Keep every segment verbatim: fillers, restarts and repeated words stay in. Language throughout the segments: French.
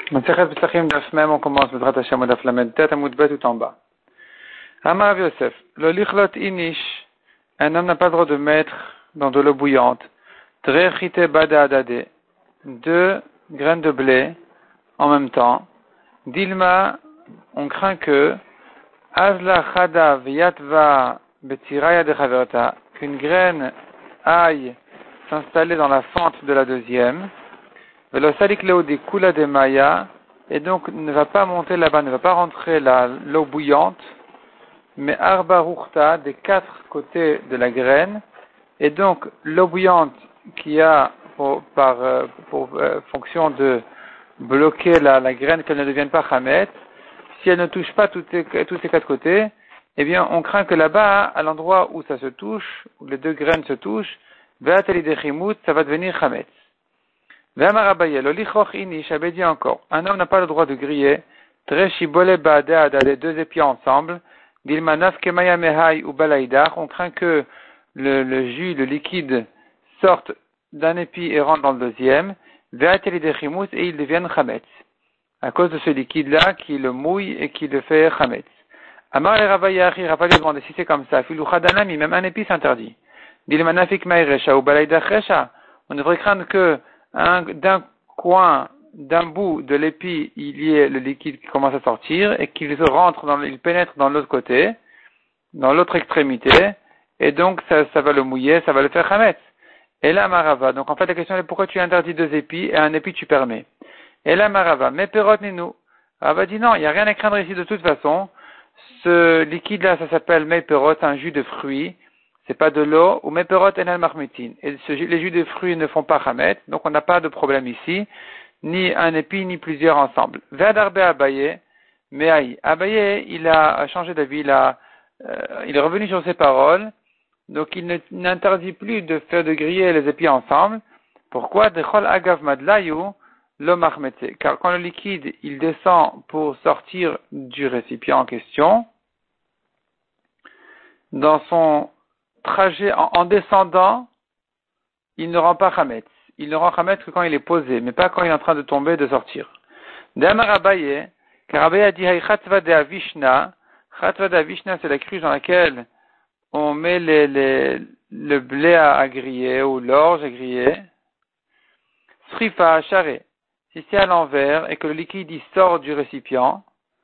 Masechet Pesachim daf mem, on commence Bezrat Hashem daf lamed tet amud bet tout en bas. Amar Yosef, le lichlot inish, un homme n'a pas le droit de mettre dans de l'eau bouillante, trechite bada adade, deux graines de blé en même temps. Dilma, on craint que azla chada v'yatva betziraya de chaverta, qu'une graine aille s'installer dans la fente de la deuxième. Velo salik leo de kula de maya, et donc ne va pas monter là-bas, ne va pas rentrer la, l'eau bouillante, mais arba ruchta, des quatre côtés de la graine, et donc l'eau bouillante qui a pour, par, pour euh, fonction de bloquer la, la graine qu'elle ne devienne pas chamet, si elle ne touche pas toutes les, tous ces quatre côtés, eh bien on craint que là-bas, à l'endroit où ça se touche, où les deux graines se touchent, ve'ateli de chimout, ça va devenir chamet. J'avais dit encore, un homme n'a pas le droit de griller, deux épis ensemble, on craint que le, le jus, le liquide, sorte d'un épi et rentre dans le deuxième, et il devienne chametz, à cause de ce liquide-là qui le mouille et qui le fait chametz. Amar et Ravayachi, Ravayachi demandait si c'est comme ça, même un épi s'interdit. On devrait craindre que Un, d'un coin, d'un bout de l'épi, il y ait le liquide qui commence à sortir et qu'il se rentre dans, il pénètre dans l'autre côté, dans l'autre extrémité, et donc ça, ça va le mouiller, ça va le faire chametz. Et là, marava. Donc en fait, la question est pourquoi tu interdis deux épis et un épi tu permets. Et là, marava. Mais perot nous. Rava dit non, il n'y a rien à craindre ici de toute façon. Ce liquide-là, ça s'appelle meiperot, un jus de fruits. C'est pas de l'eau, ou meperot enel marmitin. Et ce, les jus de fruits ne font pas chamet, donc on n'a pas de problème ici, ni un épi, ni plusieurs ensemble. Ve'adarbe Abaye, mais aïe. Abaye, il a changé d'avis, il a, euh, il est revenu sur ses paroles, donc il ne, n'interdit plus de faire de griller les épis ensemble. Pourquoi? Dechol agav madlayu, lo marmete. Car quand le liquide, il descend pour sortir du récipient en question, dans son trajet, en, en descendant, il ne rend pas chametz. Il ne rend chametz que quand il est posé, mais pas quand il est en train de tomber, de sortir. D'Amar Abaye, car Abaye a dit, Chatva de Avishna, Chatva de Avishna, c'est la cruche dans laquelle on met les, les, le blé à, à griller, ou l'orge à griller. Srifa à charé. Si c'est à l'envers, et que le liquide, il sort du récipient,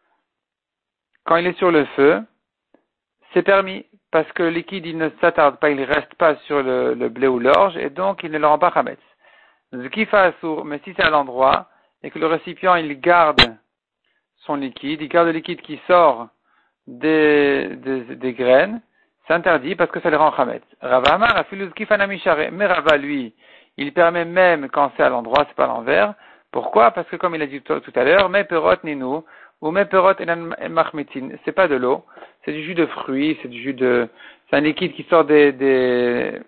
quand il est sur le feu, c'est permis. Parce que le liquide, il ne s'attarde pas, il ne reste pas sur le, le blé ou l'orge, et donc il ne le rend pas chametz. Zkifa assour, mais si c'est à l'endroit, et que le récipient, il garde son liquide, il garde le liquide qui sort des, des, des graines, c'est interdit parce que ça le rend chametz. Rava Amar, afilu zkifa namishare, mais Rava, lui, il permet même quand c'est à l'endroit, c'est pas à l'envers. Pourquoi? Parce que comme il a dit tout, tout à l'heure, me perot ninu, ou me perot enan machmitin, c'est pas de l'eau. C'est du jus de fruits, c'est du jus de, c'est un liquide qui sort des, des,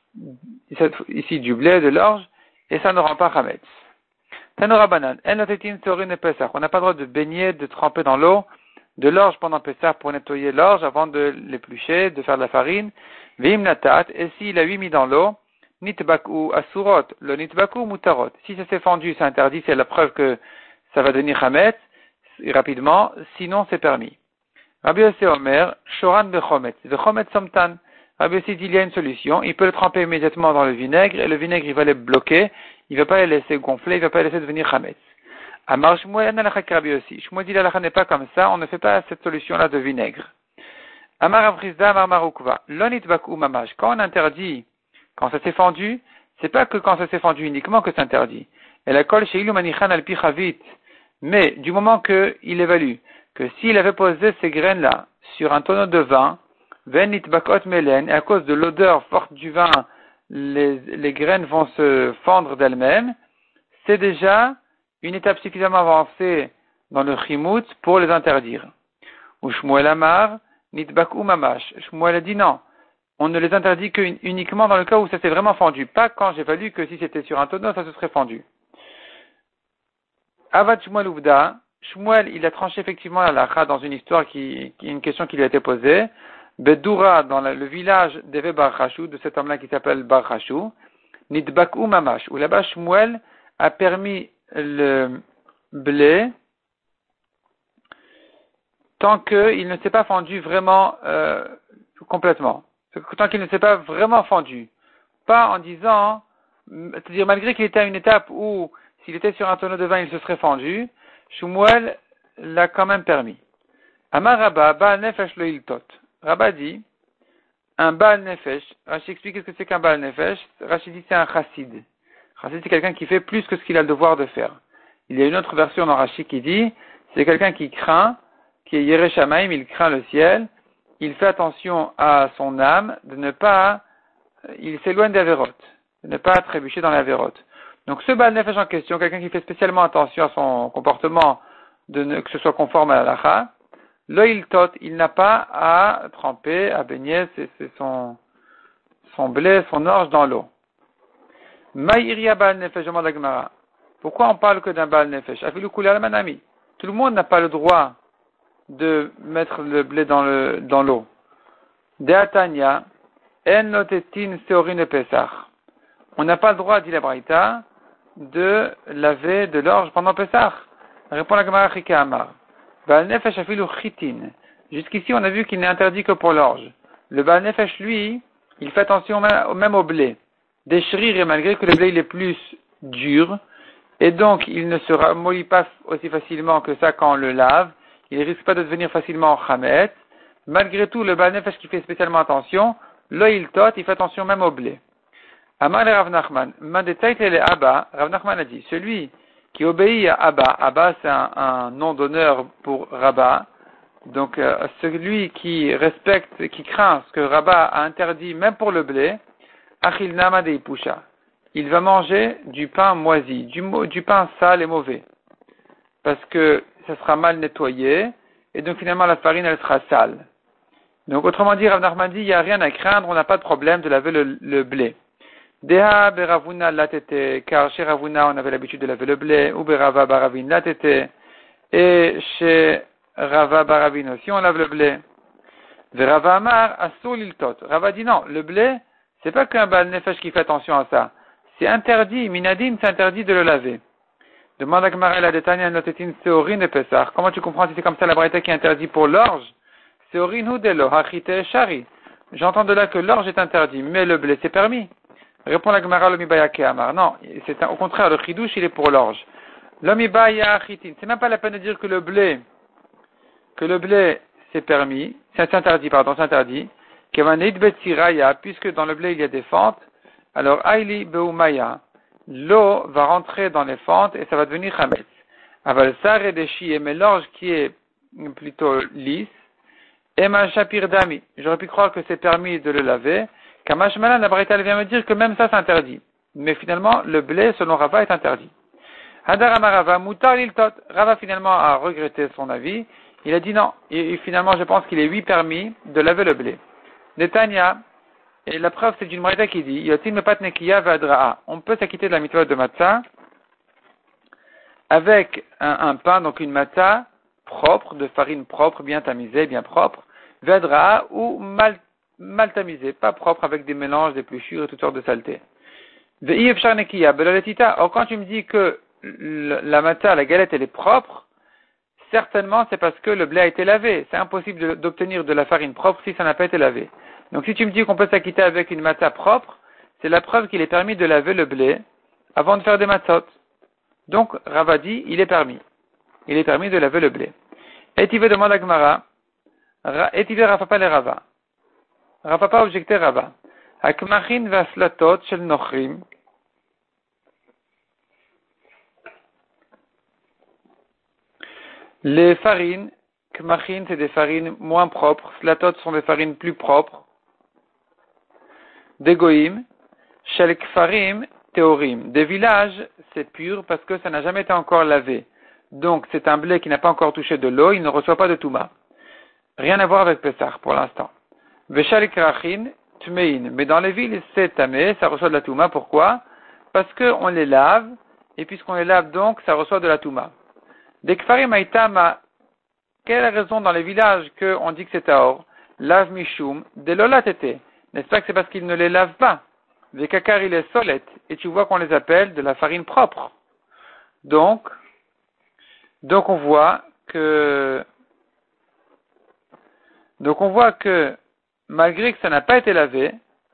ici du blé, de l'orge, et ça ne rend pas chametz. Tanora banane, en notetin sorin pesach. On n'a pas le droit de baigner, de tremper dans l'eau, de l'orge pendant pesach pour nettoyer l'orge avant de l'éplucher, de faire de la farine. Vim natat, et s'il a huit mis dans l'eau, nitbaku asurot, le nitbaku mutarot. Si ça s'est fendu, c'est interdit, c'est la preuve que ça va devenir chametz, rapidement, sinon c'est permis. Rabbi Yossi Omer, Shoran bechometz, bechometz somtan. Rabbi Yossi dit il y a une solution, il peut le tremper immédiatement dans le vinaigre, et le vinaigre il va les bloquer, il ne va pas les laisser gonfler, il ne va pas les laisser devenir chametz. Amar Shmuel analachak Rabbi Yossi. Shmuel dit l'alacha n'est pas comme ça, on ne fait pas cette solution-là de vinaigre. Amar Avrizda, Amar Marukva, lonit baku mamash. Quand on interdit, quand ça s'est fendu, c'est pas que quand ça s'est fendu uniquement que c'est interdit. Et la kol sheilu manichan al pichavit. Mais, du moment qu'il évalue que s'il avait posé ces graines-là sur un tonneau de vin, ven bakot melen, et à cause de l'odeur forte du vin, les, les graines vont se fendre d'elles-mêmes, c'est déjà une étape suffisamment avancée dans le chimout pour les interdire. Ou Shmuel Amar, nitbaku mamash. Shmuel a dit non, on ne les interdit que uniquement dans le cas où ça s'est vraiment fendu, pas quand j'évalue que si c'était sur un tonneau, ça se serait fendu. Avad Shmuel Uvda, Shmuel, il a tranché effectivement la lacha dans une histoire qui, qui, une question qui lui a été posée. Bedoura, dans le, le village d'Eve Bar Chashou, de cet homme-là qui s'appelle Bar Chashou, Nidbaku Mamash, où là-bas Shmuel a permis le, blé tant qu'il ne s'est pas fendu vraiment euh, complètement. Tant qu'il ne s'est pas vraiment fendu. Pas en disant, c'est-à-dire malgré qu'il était à une étape où s'il était sur un tonneau de vin, il se serait fendu, Shmuel l'a quand même permis. Amar Rabba, Baal Nefesh lo iltot. Rabba dit, un Baal Nefesh, Rashi explique ce que c'est qu'un Baal Nefesh. Rashi dit c'est un chassid. Chassid c'est quelqu'un qui fait plus que ce qu'il a le devoir de faire. Il y a une autre version dans Rashi qui dit, c'est quelqu'un qui craint, qui est Yereh Shamayim, il craint le ciel, il fait attention à son âme, de ne pas, il s'éloigne des Averot, de ne pas trébucher dans les Averot. Donc ce Baal Nefesh en question, quelqu'un qui fait spécialement attention à son comportement, de ne, que ce soit conforme à la Lacha, l'oil tot, il n'a pas à tremper, à baigner c'est, c'est son, son blé, son orge dans l'eau. Maïria Baal Nefesh, demande la Gemara. Pourquoi on parle que d'un Baal Nefesh? Afilu Kula al-Manami. Tout le monde n'a pas le droit de mettre le blé dans le, dans l'eau. Deatania, en notetin seorin pesach. On n'a pas le droit, dit la Braïta, de laver de l'orge pendant Pesach. Répond la Gemara Chika Amar. Baal Nefesh afilu chitin. Jusqu'ici, on a vu qu'il n'est interdit que pour l'orge. Le Baal Nefesh, lui, il fait attention même au blé. Déchirir, et malgré que le blé il est plus dur, et donc il ne se ramollit pas aussi facilement que ça quand on le lave, il ne risque pas de devenir facilement chametz. Malgré tout, le Baal Nefesh qui fait spécialement attention, l'oil tot, il fait attention même au blé. Amar le Rav Nachman, Mandetayt le Abba, Rav Nachman a dit, celui qui obéit à Abba, Abba c'est un, un nom d'honneur pour Rabba, donc euh, celui qui respecte, qui craint ce que Rabba a interdit même pour le blé, Achil Nama de Ipusha, il va manger du pain moisi, du, du pain sale et mauvais, parce que ça sera mal nettoyé, et donc finalement la farine elle sera sale. Donc autrement dit, Rav Nachman dit, il n'y a rien à craindre, on n'a pas de problème de laver le, le blé. Deha beravuna latete, car chez Ravuna on avait l'habitude de laver le blé, ou berava baravin latete, et chez Rava baravin aussi on lave le blé. Verava amar asur liltot. Rava dit non, le blé, c'est pas qu'un Baal Nefesh qui fait attention à ça. C'est interdit, minadin, c'est interdit de le laver. Demande à Gemara la détaille notetin seorin de Pesach. Comment tu comprends si c'est comme ça la braïta qui est interdit pour l'orge? Seorin hu delo, hachite shari. J'entends de là que l'orge est interdit, mais le blé c'est permis. Répond la Gemara l'omibaya amar. Non, c'est un, au contraire, le chidouche il est pour l'orge. L'omibaya achitin. C'est même pas la peine de dire que le blé, que le blé c'est permis, c'est interdit, pardon, c'est interdit. Kevanid betziraya, puisque dans le blé il y a des fentes, alors aili beumaya, l'eau va rentrer dans les fentes et ça va devenir chametz. Aval sare deshi, mais l'orge qui est plutôt lisse, ema shapir dami. J'aurais pu croire que c'est permis de le laver. Kamash Malan, la Braïta vient me dire que même ça c'est interdit. Mais finalement, le blé, selon Rava, est interdit. Hadar Amarava, Mutar Liltot. Rava finalement a regretté son avis. Il a dit non. Et, et finalement, je pense qu'il est oui permis de laver le blé. Netanya, et la preuve c'est d'une Braïta qui dit, Yotin mepat nekiya vadraa. On peut s'acquitter de la mitzvah de matzah avec un, un pain, donc une matzah propre, de farine propre, bien tamisée, bien propre, vadraa ou mal mal tamisé, pas propre, avec des mélanges, des pluchures et toutes sortes de saletés. Or, quand tu me dis que la matzah, la galette, elle est propre, certainement c'est parce que le blé a été lavé. C'est impossible d'obtenir de la farine propre si ça n'a pas été lavé. Donc si tu me dis qu'on peut s'acquitter avec une matzah propre, c'est la preuve qu'il est permis de laver le blé avant de faire des matzot. Donc Rava dit, il est permis. Il est permis de laver le blé. Et tu veux demander à Gemara, et tu veux Rafa le Rava. Rava pas objecté Rava. Hakmachin vaslatot shel nochrim. Les farines, kmachin c'est des farines moins propres, slatot sont des farines plus propres. Des goïm, shel kfarim théorim. Des villages, c'est pur parce que ça n'a jamais été encore lavé. Donc c'est un blé qui n'a pas encore touché de l'eau, il ne reçoit pas de touma. Rien à voir avec Pessah pour l'instant. Veshal krachin tmein. Mais dans les villes, c'est tamé, ça reçoit de la touma. Pourquoi? Parce qu'on les lave, et puisqu'on les lave donc, ça reçoit de la touma. Des kfarim aitama, quelle est la raison dans les villages qu'on dit que c'est taor? Lave mishum, de lolatete. N'est-ce pas que c'est parce qu'ils ne les lavent pas? Des kakar il est solette, et tu vois qu'on les appelle de la farine propre. Donc, Donc on voit que, donc on voit que, malgré que ça n'a pas été lavé,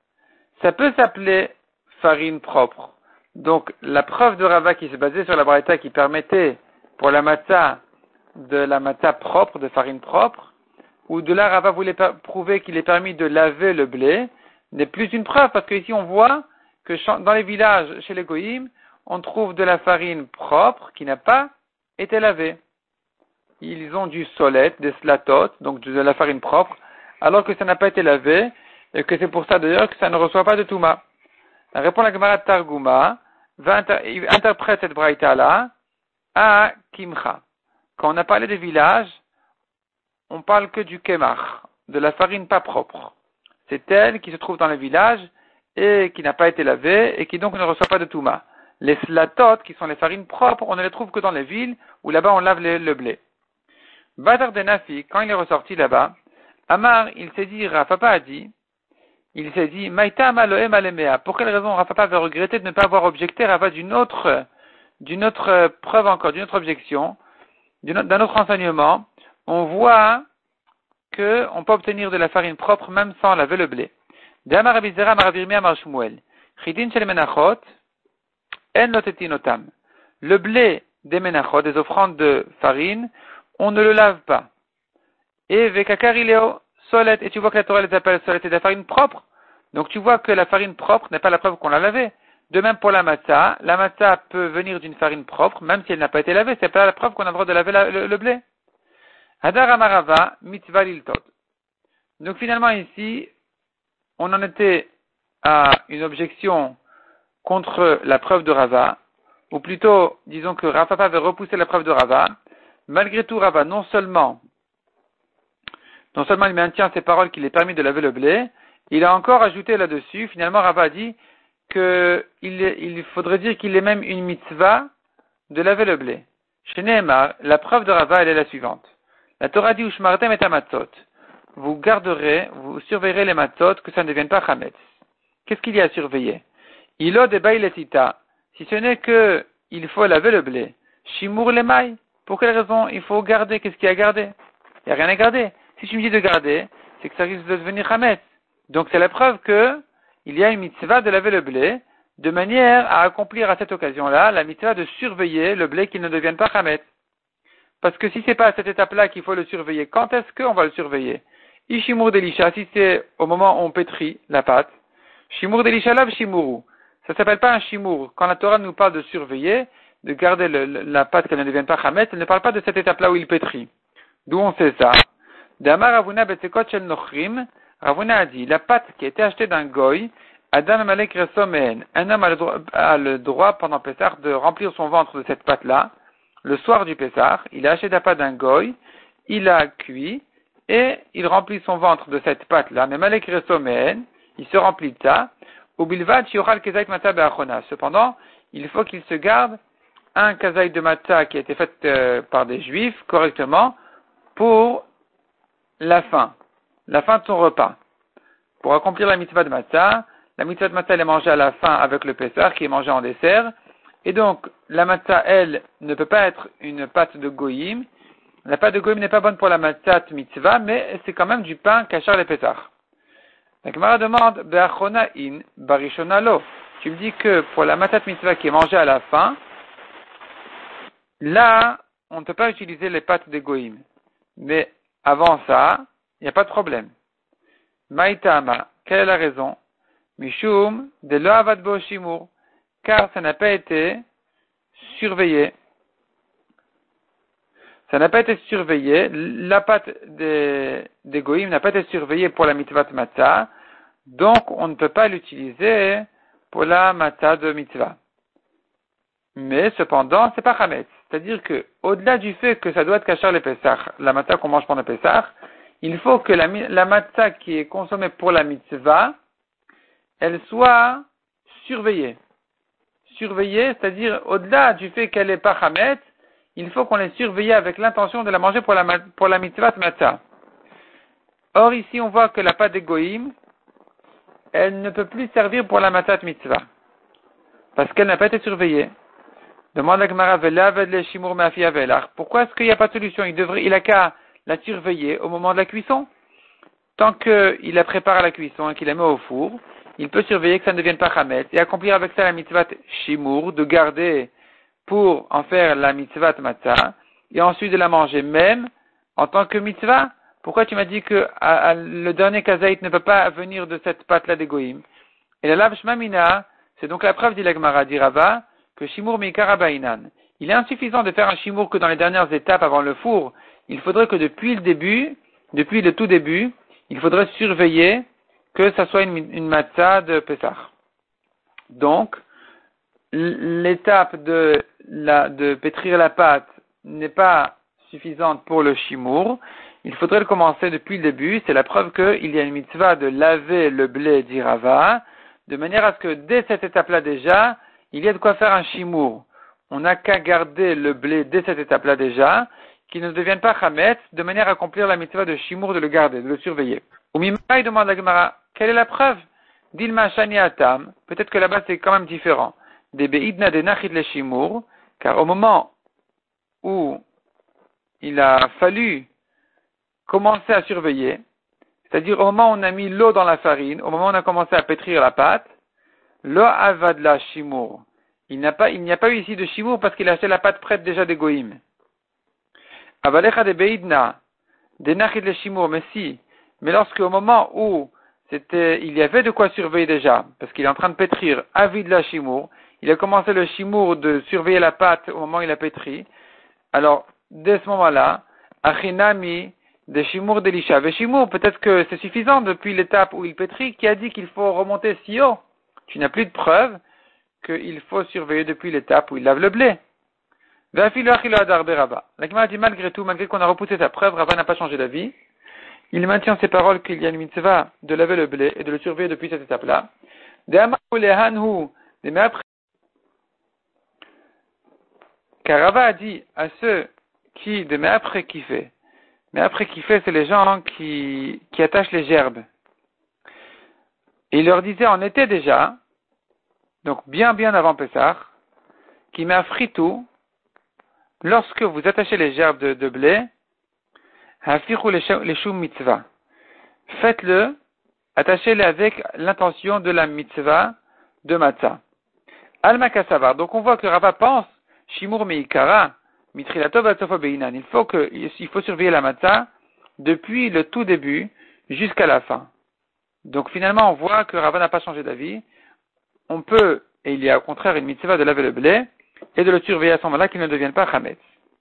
ça peut s'appeler farine propre. Donc, la preuve de Rava qui se basait sur la braïta qui permettait pour la matzah de la matzah propre, de farine propre, ou de là Rava voulait prouver qu'il est permis de laver le blé, n'est plus une preuve parce qu'ici on voit que dans les villages, chez les goïms, on trouve de la farine propre qui n'a pas été lavée. Ils ont du solet, des slatot, donc de la farine propre, alors que ça n'a pas été lavé, et que c'est pour ça d'ailleurs que ça ne reçoit pas de touma. Répond la Gemara Targuma, va inter- interprète cette braïta-là à Kimcha. Quand on a parlé des villages, on parle que du kemach, de la farine pas propre. C'est elle qui se trouve dans les villages et qui n'a pas été lavée et qui donc ne reçoit pas de touma. Les slatot, qui sont les farines propres, on ne les trouve que dans les villes où là-bas on lave le, le blé. Badar de Nafi, quand il est ressorti là-bas, Amar, il s'est dit, Rafapa a dit, il s'est dit, Maïta Maloem Alemea. Pour quelle raison Rafapa avait regretté de ne pas avoir objecté Rava d'une autre, d'une autre preuve encore, d'une autre objection, d'une autre, d'un autre enseignement? On voit que on peut obtenir de la farine propre même sans laver le blé. D'Amar Abizera Maravirmi Amar Shmuel. Chidin Shel Menachot, En Lotetinotam. Le blé des Menachot, des offrandes de farine, on ne le lave pas. Et Vekakarileo Solet, et tu vois que la Torah les appelle Solet et de la farine propre. Donc tu vois que la farine propre n'est pas la preuve qu'on l'a lavée. De même pour la matzah, la matzah peut venir d'une farine propre, même si elle n'a pas été lavée. C'est pas la preuve qu'on a le droit de laver la, le, le blé. Hadar Amarava, mitzvah liltot. Donc finalement ici, on en était à une objection contre la preuve de Rava, ou plutôt, disons que Rava avait repoussé la preuve de Rava. Malgré tout, Rava, non seulement Non seulement il maintient ses paroles qu'il est permis de laver le blé, il a encore ajouté là-dessus, finalement Rava a dit qu'il il faudrait dire qu'il est même une mitzvah de laver le blé. Chez Nehemar, la preuve de Rava, elle est la suivante. La Torah dit Ushmartem et amatzot. Vous garderez, vous surveillerez les matzot, que ça ne devienne pas chametz. Qu'est-ce qu'il y a à surveiller? Ilo de bailetita. Si ce n'est que il faut laver le blé. Shimur les mailles. Pour quelle raison il faut garder? Qu'est-ce qu'il y a à garder? Il n'y a rien à garder. Si tu me dis de garder, c'est que ça risque de devenir chametz. Donc c'est la preuve que il y a une mitzvah de laver le blé, de manière à accomplir à cette occasion-là la mitzvah de surveiller le blé qu'il ne devienne pas chametz. Parce que si c'est pas à cette étape-là qu'il faut le surveiller, quand est-ce qu'on va le surveiller? Ishimur delisha, si c'est au moment où on pétrit la pâte. Shimur delisha lav shimuru. Ça s'appelle pas un shimur. Quand la Torah nous parle de surveiller, de garder le, la pâte qu'elle ne devienne pas chametz, elle ne parle pas de cette étape-là où il pétrit. D'où on sait ça? D'Amar Ravuna Betekot Shel Nochrim, Ravuna a dit, la pâte qui a été achetée d'un goy, Adam Amalek Resomehen, un homme a le, droit, a le droit pendant Pessah de remplir son ventre de cette pâte-là, le soir du Pessah, il a acheté la pâte d'un goy, il a cuit, et il remplit son ventre de cette pâte-là, mais Amalek Resomehen, il se remplit de ça, ou Bilvad Shiochal Kezait Matzah Be'achona. Cependant, il faut qu'il se garde un kazaï de matzah qui a été fait euh, par des juifs, correctement, pour la fin, la fin de son repas. Pour accomplir la mitzvah de matzah, la mitzvah de matzah elle est mangée à la fin avec le pessar qui est mangé en dessert. Et donc, la matzah, elle, ne peut pas être une pâte de goyim. La pâte de goyim n'est pas bonne pour la matzah mitzvah, mais c'est quand même du pain kachar le pessar. La Gemara demande, Be'achona in, barishona lo. Tu me dis que pour la matzah mitzvah qui est mangée à la fin, là, on ne peut pas utiliser les pâtes de goyim. Mais avant ça, il n'y a pas de problème. Maïtama, quelle est la raison? Mishum de lo avad bo shimur, car ça n'a pas été surveillé. Ça n'a pas été surveillé. La pâte des, des goïm n'a pas été surveillée pour la mitzvah de matzah, donc on ne peut pas l'utiliser pour la matzah de mitzvah. Mais cependant, c'est pas chametz. C'est-à-dire que, au-delà du fait que ça doit être kachar le Pessah, la matzah qu'on mange pendant le Pessah, il faut que la, la matzah qui est consommée pour la mitzvah, elle soit surveillée. Surveillée, c'est-à-dire, au-delà du fait qu'elle n'est pas chametz, il faut qu'on l'ait surveillée avec l'intention de la manger pour la, pour la mitzvah de matzah. Or, ici, on voit que la pâte d'égoïm, elle ne peut plus servir pour la matzah de mitzvah. Parce qu'elle n'a pas été surveillée. Demande la Gemara, velaved le shimur ma'afi avelach. Pourquoi est-ce qu'il n'y a pas de solution? Il devrait, il a qu'à la surveiller au moment de la cuisson. Tant qu'il la prépare à la cuisson et qu'il la met au four, il peut surveiller que ça ne devienne pas chametz et accomplir avec ça la mitzvah shimur, de garder pour en faire la mitzvah matzah, et ensuite de la manger même en tant que mitzvah. Pourquoi tu m'as dit que à, à, le dernier kazaït ne peut pas venir de cette pâte-là d'égoïm? Et la lav shmamina, c'est donc la preuve, dit la Gemara, dit Rava, que shimur meikara bainan. Il est insuffisant de faire un shimur que dans les dernières étapes avant le four. Il faudrait que depuis le début, depuis le tout début, il faudrait surveiller que ça soit une, une matzah de Pessah. Donc, l'étape de, la, de pétrir la pâte n'est pas suffisante pour le shimour. Il faudrait le commencer depuis le début. C'est la preuve qu'il y a une mitzvah de laver le blé d'Irava, de manière à ce que dès cette étape-là déjà, il y a de quoi faire un shimour. On n'a qu'à garder le blé dès cette étape-là déjà, qu'il ne devienne pas chametz, de manière à accomplir la mitzvah de shimour, de le garder, de le surveiller. Umimai demande la Gemara, quelle est la preuve? Dilma shani atam, peut-être que là-bas c'est quand même différent. Des beidna de nachid le shimour, car au moment où il a fallu commencer à surveiller, c'est-à-dire au moment où on a mis l'eau dans la farine, au moment où on a commencé à pétrir la pâte, lo avad la shimour. Il n'y a pas, il n'y a pas eu ici de shimour parce qu'il a acheté la pâte prête déjà des goïm. Avalecha de beidna de nachid le shimour, mais si, mais lorsque au moment où c'était, il y avait de quoi surveiller déjà, parce qu'il est en train de pétrir avid la shimour, il a commencé le shimour de surveiller la pâte au moment où il a pétri. Alors, dès ce moment-là, achinami de shimour d'Elisha. Ve shimour, peut-être que c'est suffisant depuis l'étape où il pétrit, qui a dit qu'il faut remonter si haut. Tu n'as plus de preuve qu'il faut surveiller depuis l'étape où il lave le blé. La Gemara dit malgré tout, malgré qu'on a repoussé sa preuve, Rava n'a pas changé d'avis. Il maintient ses paroles qu'il y a une mitzvah de laver le blé et de le surveiller depuis cette étape-là. Car Rava a dit à ceux qui, de mais après qui fait, mais après qui fait, c'est les gens qui, qui attachent les gerbes. Et il leur disait en été déjà, donc bien bien avant Pessah, qui m'a fritou, lorsque vous attachez les gerbes de, de blé, hafichu les choum mitzvah. Faites-le, attachez-les avec l'intention de la mitzvah de matzah. Alma kasavar. Donc on voit que Rava pense, shimur meikara, mitrilatov atsofa beinan. Il faut que, il faut surveiller la matzah depuis le tout début jusqu'à la fin. Donc finalement on voit que Rava n'a pas changé d'avis. On peut, et il y a au contraire une mitzvah de laver le blé, et de le surveiller à ce moment-là qu'il ne devienne pas chametz.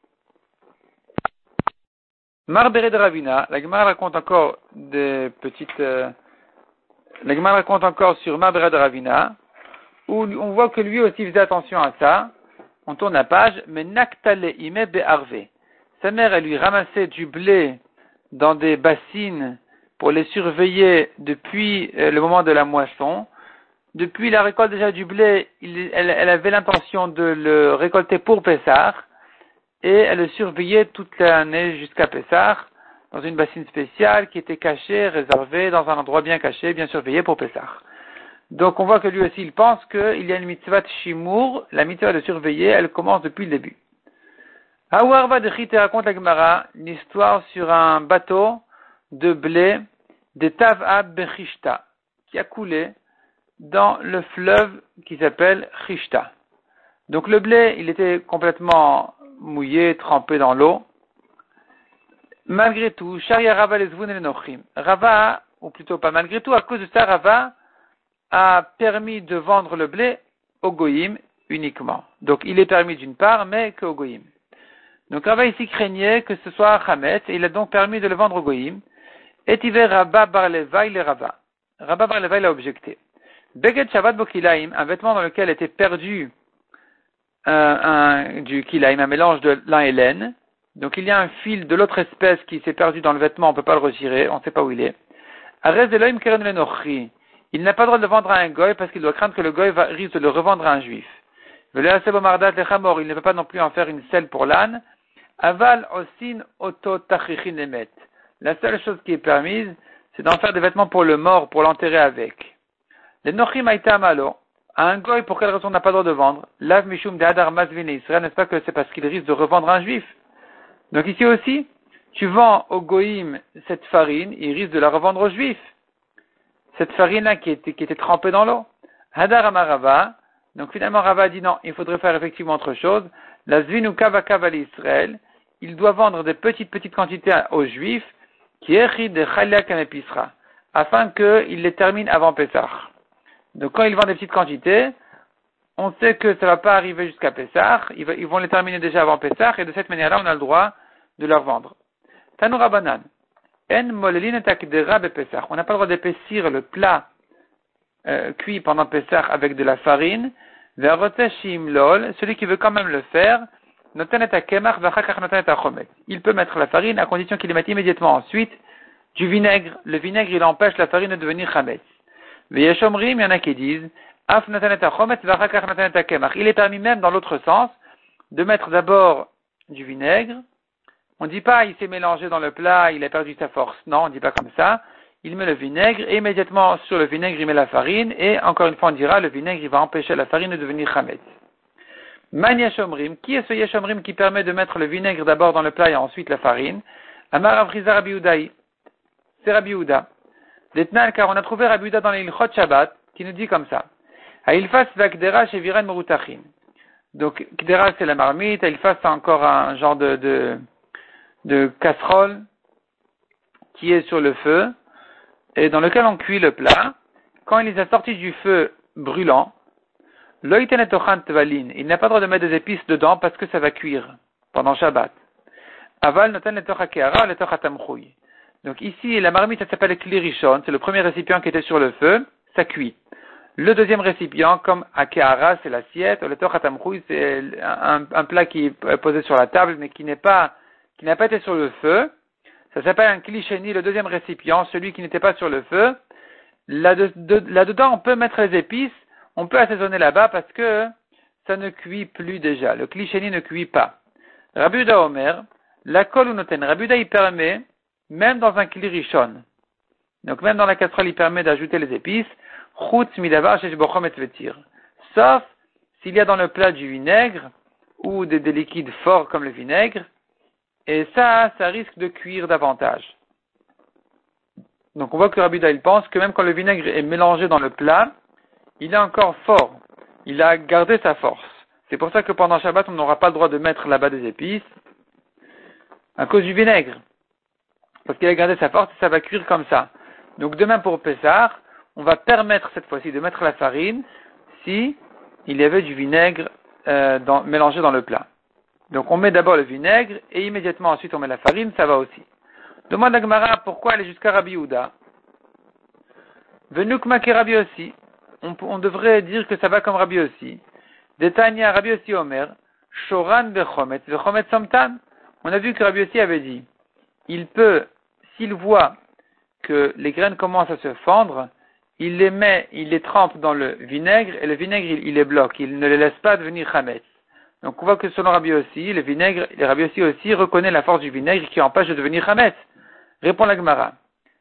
Marberet de Ravina, la Gemara raconte encore des petites, euh, la Gemara raconte encore sur Marberet de Ravina, où on voit que lui aussi faisait attention à ça. On tourne la page, mais naktale ime be'arve. Sa mère, elle lui ramassait du blé dans des bassines pour les surveiller depuis euh, le moment de la moisson. Depuis la récolte déjà du blé, il, elle, elle avait l'intention de le récolter pour Pessah, et elle le surveillait toute l'année jusqu'à Pessah, dans une bassine spéciale qui était cachée, réservée, dans un endroit bien caché, bien surveillé pour Pessah. Donc on voit que lui aussi, il pense qu'il y a une mitzvah de shimour, la mitzvah de surveiller, elle commence depuis le début. Aouarva de Chite raconte la Gemara, l'histoire sur un bateau de blé de Tav'ab Bechishta, qui a coulé dans le fleuve qui s'appelle Chishta. Donc le blé, il était complètement mouillé, trempé dans l'eau. Malgré tout, Sharia Rava les Zvun et Nochrim. Rava, ou plutôt pas malgré tout, à cause de ça, Rava a permis de vendre le blé au Goïm uniquement. Donc il est permis d'une part, mais qu'au Goïm. Donc Rava ici craignait que ce soit Chametz, et il a donc permis de le vendre au Goïm. Et il Rabba bar Levaï le Rava. Rabba bar Levaï l'a objecté. Beged Shabbat Bokilaim, un vêtement dans lequel était perdu euh, un, du kilaim, un mélange de lin et laine. Donc il y a un fil de l'autre espèce qui s'est perdu dans le vêtement, on ne peut pas le retirer, on ne sait pas où il est. Arez Elohim Keren Lenochri. Il n'a pas le droit de le vendre à un goy parce qu'il doit craindre que le goy va, risque de le revendre à un juif. Vele Asebo Mardat Lechamor, il ne peut pas non plus en faire une selle pour l'âne. Aval Osin Oto Tachichin Emet. La seule chose qui est permise, c'est d'en faire des vêtements pour le mort, pour l'enterrer avec. Les Nochim Aïta Malo, À un goy, pour quelle raison on n'a pas le droit de vendre? Lav mishum de hadar mazvin Israël, n'est-ce pas que c'est parce qu'il risque de revendre un juif? Donc ici aussi, tu vends au goïm cette farine, il risque de la revendre aux juifs. Cette farine-là qui était, qui était trempée dans l'eau. Hadar amarava. Donc finalement, Rava a dit non, il faudrait faire effectivement autre chose. La zvinu kava kava l'Israël, il doit vendre des petites, petites quantités aux juifs, qui est de chalia kamepisra, afin qu'il les termine avant Pessah. Donc quand ils vendent des petites quantités, on sait que ça ne va pas arriver jusqu'à Pessah, ils vont les terminer déjà avant Pessah, et de cette manière-là, on a le droit de leur vendre. Tanoura banan. En molelin takdera bepessah. On n'a pas le droit d'épaissir le plat euh, cuit pendant Pessah avec de la farine. Ve'aroteshim lol, celui qui veut quand même le faire, noten et akemach v'achakach noten et achomet. Il peut mettre la farine à condition qu'il y mette immédiatement ensuite du vinaigre. Le vinaigre, il empêche la farine de devenir chametz. Ve'yeshomrim, il y en a qui disent, af noten et achomet v'achakach noten et akemach. Il est permis même dans l'autre sens de mettre d'abord du vinaigre. On ne dit pas il s'est mélangé dans le plat, il a perdu sa force. Non, on ne dit pas comme ça. Il met le vinaigre et immédiatement sur le vinaigre il met la farine et encore une fois on dira le vinaigre il va empêcher la farine de devenir chametz. Man yeshomrim, qui est ce yeshomrim qui permet de mettre le vinaigre d'abord dans le plat et ensuite la farine? Amar Avriza Rabbi Udaï. C'est Rabbi Uda. D'Etnan, car on a trouvé Rabbi Uda dans les Ilchot Shabbat qui nous dit comme ça. Haïlfas vakdera sheviran merutachin. Donc kdera c'est la marmite, haïlfas c'est encore un genre de, de de casserole qui est sur le feu et dans lequel on cuit le plat. Quand il les a sortis du feu brûlant, il n'a pas le droit de mettre des épices dedans parce que ça va cuire pendant Shabbat. Aval noten letocha keara letocha tamchui. Donc ici, la marmite, ça s'appelle kli rishon, c'est le premier récipient qui était sur le feu, ça cuit. Le deuxième récipient, comme à keara, c'est l'assiette, letocha tamchui, c'est un, un plat qui est posé sur la table mais qui n'est pas qui n'a pas été sur le feu, ça s'appelle un klisheni, le deuxième récipient, celui qui n'était pas sur le feu. Là-dedans, on peut mettre les épices, on peut assaisonner là-bas parce que ça ne cuit plus déjà. Le klisheni ne cuit pas. Rabbi Uda Omer, la kol ou noten. Rabbi Uda, il permet, même dans un kli rishon, donc même dans la casserole, il permet d'ajouter les épices, chutz midavar shesh bochom et vetir. Sauf s'il y a dans le plat du vinaigre ou des, des liquides forts comme le vinaigre. Et ça, ça risque de cuire davantage. Donc on voit que Rabbi Uda, il pense que même quand le vinaigre est mélangé dans le plat, il est encore fort. Il a gardé sa force. C'est pour ça que pendant Shabbat, on n'aura pas le droit de mettre là-bas des épices à cause du vinaigre. Parce qu'il a gardé sa force et ça va cuire comme ça. Donc demain pour Pessah, on va permettre cette fois-ci de mettre la farine si il y avait du vinaigre euh, dans, mélangé dans le plat. Donc on met d'abord le vinaigre et immédiatement ensuite on met la farine, ça va aussi. Demande à Gemara pourquoi aller jusqu'à Rabbi Uda. Venuk make Rabbi aussi. On, on devrait dire que ça va comme Rabbi aussi. Detania Rabbi aussi Omer. Shoran bechomet bechomet samtan. On a vu que Rabbi aussi avait dit, il peut, s'il voit que les graines commencent à se fendre, il les met, il les trempe dans le vinaigre et le vinaigre il, il les bloque, il ne les laisse pas devenir chametz. Donc on voit que selon Rabbi aussi, le vinaigre, le Rabbi aussi aussi reconnaît la force du vinaigre qui empêche de devenir chametz. Répond la Gemara.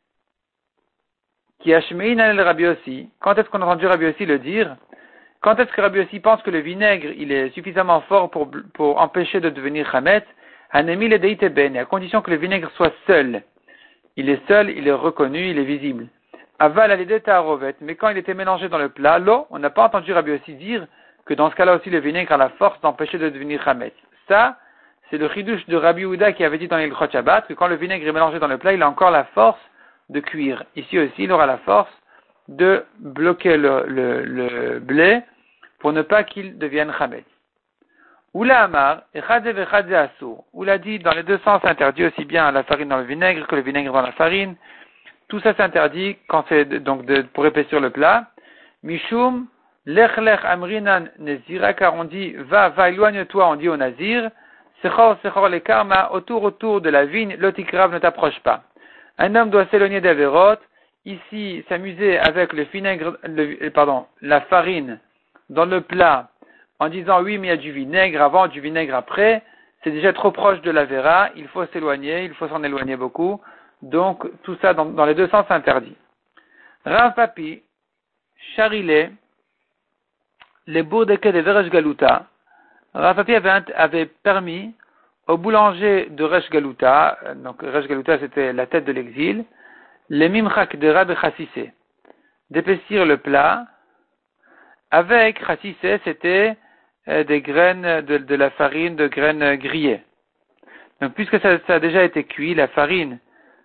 Qui hashmein le Rabbi aussi. Quand est-ce qu'on a entendu Rabbi aussi le dire? Quand est-ce que Rabbi aussi pense que le vinaigre il est suffisamment fort pour pour empêcher de devenir chametz? Hanemi le deite ben, à condition que le vinaigre soit seul. Il est seul, il est reconnu, il est visible. Aval alideta arovet, mais quand il était mélangé dans le plat, l'eau, on n'a pas entendu Rabbi aussi dire que dans ce cas-là aussi le vinaigre a la force d'empêcher de devenir chametz. Ça, c'est le chidouche de Rabbi Uda qui avait dit dans l'Ilchot Shabbat que quand le vinaigre est mélangé dans le plat, il a encore la force de cuire. Ici aussi, il aura la force de bloquer le, le, le blé pour ne pas qu'il devienne chametz. Oula Amar, echadze vechadze asur. Oula dit dans les deux sens interdit aussi bien la farine dans le vinaigre que le vinaigre dans la farine. Tout ça s'interdit quand c'est donc de, pour épaissir le plat. Mishum Lech lech amrinan nezira, car on dit va, va, éloigne-toi, on dit au nazir. Sechor, sechor le karma, autour, autour de la vigne, l'otikrav ne t'approche pas. Un homme doit s'éloigner d'Averot, ici s'amuser avec le vinaigre, le, pardon, la farine dans le plat, en disant oui mais il y a du vinaigre avant, du vinaigre après, c'est déjà trop proche de l'Avera, il faut s'éloigner, il faut s'en éloigner beaucoup, donc tout ça dans, dans les deux sens interdit. Rav Papi, Charilé, les bourdeke de Resh Galuta, Rav Papi avait, avait permis au boulanger de Resh Galuta, donc Resh Galuta c'était la tête de l'exil, les mimchak de Rab Chassissé, d'épaissir le plat avec Chassissé, c'était euh, des graines de, de la farine, de graines grillées. Donc puisque ça, ça a déjà été cuit, la farine,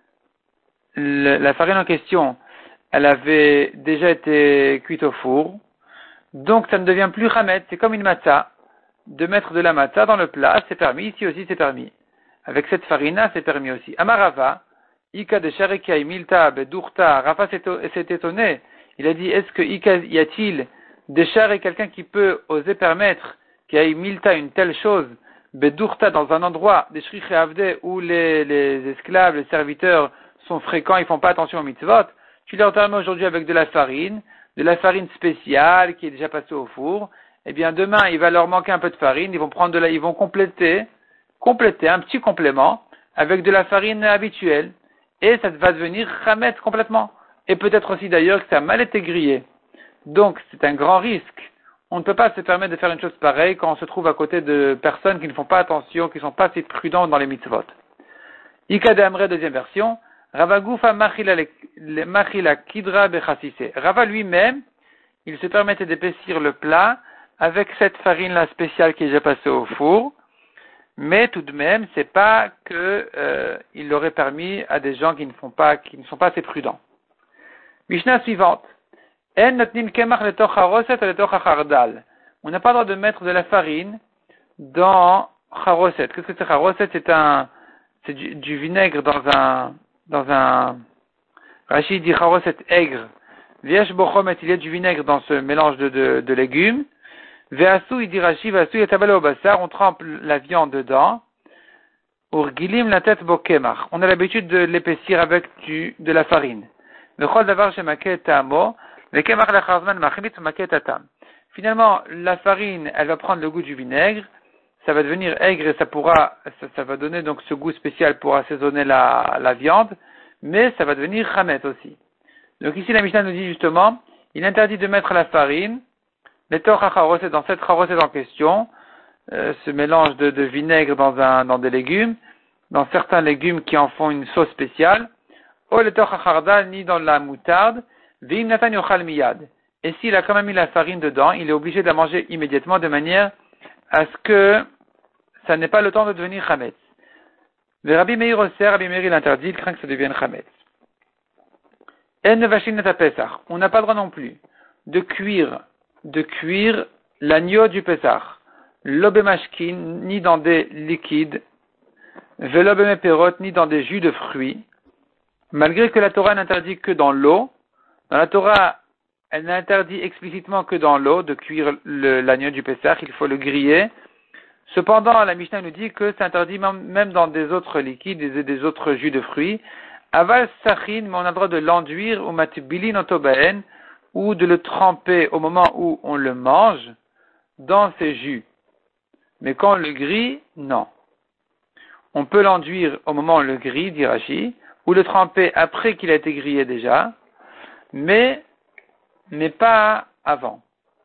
le, la farine en question, elle avait déjà été cuite au four, donc ça ne devient plus chametz, c'est comme une matzah. De mettre de la matzah dans le plat, c'est permis, ici aussi c'est permis. Avec cette farine-là, c'est permis aussi. Amarava, Ika de Sharekai Milta Bedurta, Rafa s'est étonné. Il a dit, est-ce que Ika, y a-t-il des Share quelqu'un qui peut oser permettre qu'il y ait Milta une telle chose, Bedurta dans un endroit, des Shriche Avde, où les, les esclaves, les serviteurs sont fréquents, ils font pas attention aux mitzvot. Tu leur permets aujourd'hui avec de la farine, de la farine spéciale qui est déjà passée au four. Eh bien, demain, il va leur manquer un peu de farine, ils vont prendre de la, ils vont compléter, compléter un petit complément avec de la farine habituelle. Et ça va devenir chametz complètement. Et peut-être aussi d'ailleurs que ça a mal été grillé. Donc, c'est un grand risque. On ne peut pas se permettre de faire une chose pareille quand on se trouve à côté de personnes qui ne font pas attention, qui ne sont pas assez prudentes dans les mitzvot. Ika de Amre, deuxième version. Rava Gufa Machila Kidra Bechassise. Rava lui-même, il se permettait d'épaissir le plat avec cette farine-là spéciale qui est déjà passée au four, mais tout de même, c'est pas que euh, il l'aurait permis à des gens qui ne font pas, qui ne sont pas assez prudents. Mishnah suivante. En notnim kemach letoch haroset letoch hachardal. On n'a pas le droit de mettre de la farine dans haroset. Qu'est-ce que c'est haroset? C'est un, c'est du, du vinaigre dans un, dans un. Rachid dit haroset aigre. Viesh bochomet, il y a du vinaigre dans ce mélange de, de, de légumes. Ve'asu, il dit Rashi, ve'asu, et tabale au bassar, on trempe la viande dedans. Urgilim la tête bokemach. On a l'habitude de l'épaissir avec du, de la farine. Vechol davar shemaket ta'amo, ve'kemach lacharzman machlit maket atam. Finalement, la farine, elle va prendre le goût du vinaigre, ça va devenir aigre et ça pourra, ça, ça va donner donc ce goût spécial pour assaisonner la, la viande, mais ça va devenir chametz aussi. Donc ici, la Mishnah nous dit justement, il interdit de mettre la farine, les torah charoset, dans cette charoset en question, euh, ce mélange de, de vinaigre dans un, dans des légumes, dans certains légumes qui en font une sauce spéciale, ou les torah chardal, ni dans la moutarde, vim natan yochal miyad. Et s'il a quand même mis la farine dedans, il est obligé de la manger immédiatement de manière à ce que ça n'ait pas le temps de devenir chametz. Le Rabbi Meir Osser, Rabbi Meir l'interdit, il craint que ça devienne chametz. En nevashin neta pesach. On n'a pas le droit non plus de cuire de cuire l'agneau du Pessah, l'obemashkin, ni dans des liquides, velobemepérot, ni dans des jus de fruits, malgré que la Torah n'interdit que dans l'eau. Dans la Torah, elle n'interdit explicitement que dans l'eau de cuire le, l'agneau du Pessah, il faut le griller. Cependant, la Mishnah nous dit que c'est interdit même dans des autres liquides et des autres jus de fruits. Aval sachin, mais on a le droit de l'enduire, ou matbilin otobaen, ou de le tremper au moment où on le mange dans ses jus. Mais quand on le grille, non. On peut l'enduire au moment où on le grille, dit Rashi, ou le tremper après qu'il a été grillé déjà, mais, mais pas avant.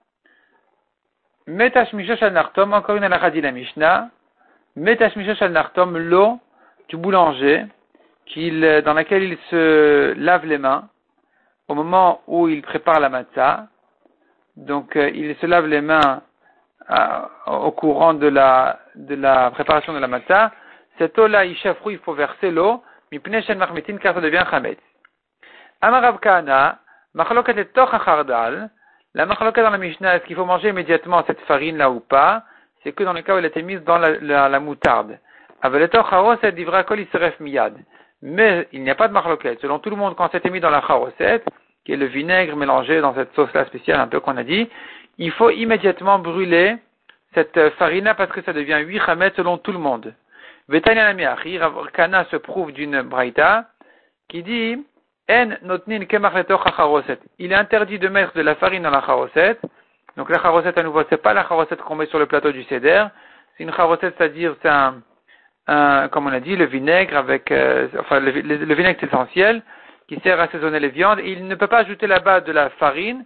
Metash mishosh al nartom, encore une halakha dit la Mishnah, Metash mishosh al nartom, l'eau du boulanger, qu'il, dans laquelle il se lave les mains, au moment où il prépare la matzah, donc euh, il se lave les mains euh, au courant de la, de la préparation de la matzah, cette eau-là, il chafrou, il faut verser l'eau, mipnei shen machmitin, car ça devient chametz. Amarav Kahana, machloket et toch achardal, la machloket dans la Mishnah, est-ce qu'il faut manger immédiatement cette farine-là ou pas? C'est que dans le cas où elle a été mise dans la, la, la moutarde. Aval et toch haroset divra kol iseref miyad. Mais il n'y a pas de machloket. Selon tout le monde, quand c'était mis dans la charoset, qui est le vinaigre mélangé dans cette sauce-là spéciale, un peu qu'on a dit, il faut immédiatement brûler cette farine-là parce que ça devient huit chametz selon tout le monde. Vetanya Namiachi, Rav Kana se prouve d'une braïta qui dit En notnin kemach letoch hacharoset. Il est interdit de mettre de la farine dans la charoset. Donc la charoset à nouveau, c'est pas la charoset qu'on met sur le plateau du seder. C'est une charoset, c'est-à-dire c'est un Un, comme on a dit, le vinaigre avec, euh, enfin, le, le, le vinaigre c'est essentiel, qui sert à assaisonner les viandes. Il ne peut pas ajouter là-bas de la farine,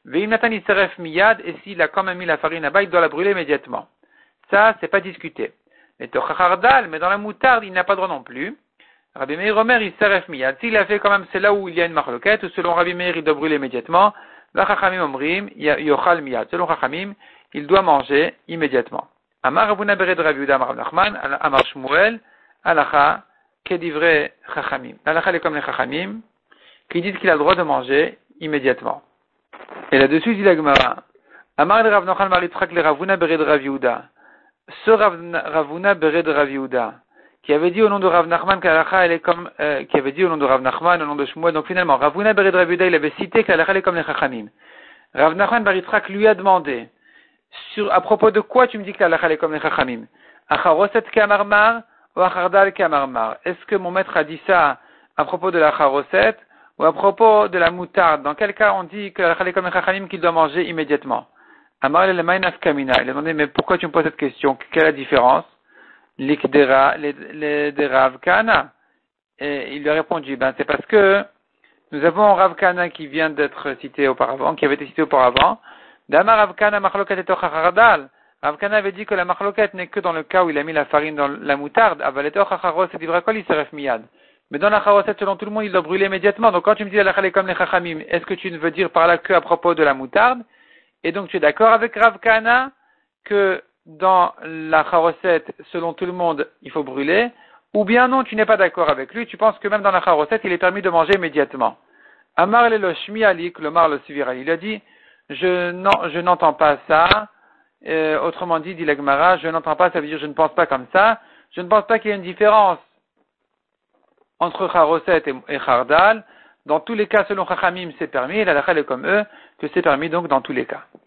Veimnatan iseref miyad, et s'il a quand même mis la farine là-bas, il doit la brûler immédiatement. Ça, c'est pas discuté. Mais tochachardal, mais dans la moutarde, il n'a pas droit non plus. Rabbi Meir Omer, iseref miyad. S'il a fait quand même, c'est là où il y a une marloquette, ou selon Rabbi Meir, il doit brûler immédiatement. La chachamim omrim, yochal miyad. Selon chachamim, il doit manger immédiatement. Amar Ravuna bered Rav Yehuda Amar Nachman, Amar Shmuel, alacha, kedivre chachamim. Alacha est comme les chachamim, qui disent qu'il a le droit de manger immédiatement. Et là-dessus, dit la Gemara, Amar de Rav Nachman Maritrak le Ravuna bered Rav Yehuda. Ce Rav, Ravuna bered Rav Yehuda, qui avait dit au nom de Rav Nachman qu'Alacha elle est comme, euh, qui avait dit au nom de Rav Nachman, au nom de Shmuel, donc finalement, Ravuna bered Rav Yehuda, il avait cité qu'Alacha elle est comme les chachamim. Rav Nachman Maritrak lui a demandé, sur, à propos de quoi tu me dis que l'alacha est comme les chachamim? Acharoset kamarmar ou achardal kamarmar? Est-ce que mon maître a dit ça à propos de la charoset ou à propos de la moutarde? Dans quel cas on dit que l'alacha est comme les chachamim qu'il doit manger immédiatement? Amar le mainaf kamina. Il a demandé, mais pourquoi tu me poses cette question? Quelle est la différence? L'ikdera, les Rav Kana. Et il lui a répondu, ben c'est parce que nous avons Rav Kana qui vient d'être cité auparavant, qui avait été cité auparavant. Damar Rav Kana machloket et ochachardal. Rav Kana avait dit que la machloket n'est que dans le cas où il a mis la farine dans la moutarde. Aval et ochacharos et divrakol il seref miyad. Mais dans la charoset, selon tout le monde, il doit brûler immédiatement. Donc quand tu me dis la comme les chachamim, est-ce que tu ne veux dire par là que à propos de la moutarde? Et donc tu es d'accord avec Rav Kana que dans la charoset, selon tout le monde, il faut brûler? Ou bien non, tu n'es pas d'accord avec lui, tu penses que même dans la charoset, il est permis de manger immédiatement. Amar le lo shmi alik, le mar le suvirali. Il a dit, Je, non, je n'entends pas ça. Euh, autrement dit, dit la Gemara, je n'entends pas, ça veut dire je ne pense pas comme ça. Je ne pense pas qu'il y ait une différence entre Charoset et, et Chardal. Dans tous les cas, selon Chachamim, c'est permis. Et la Lachal est comme eux, que c'est permis donc dans tous les cas.